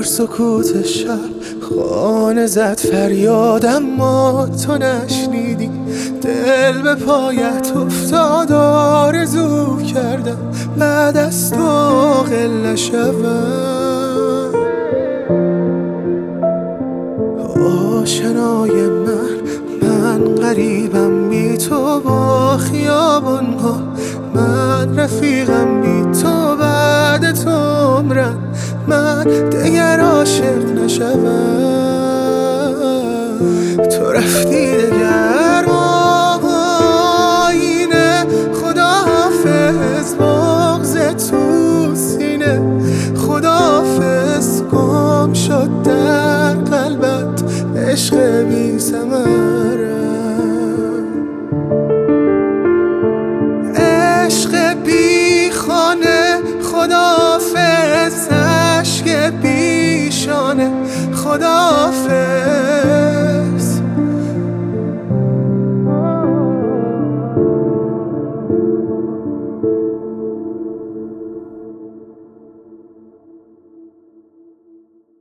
سکوت شب خانه زد فریاد، اما تو نشنیدی. دل به پایت افتاد، آرزو کردم بعد از تو غله شوم. آشنای من غریبم بی تو با خیابان ها، من رفیقم بی تو بعد تو عمرم، من دیگر عاشق نشوم. تو رفتی دگر آینه، خداحافظ بغض تو سینه، خداحافظ گم شد در قلبت عشق بی ثمره، عشق بی خانه، خداحافظ عشق بی شانه، خداحافظ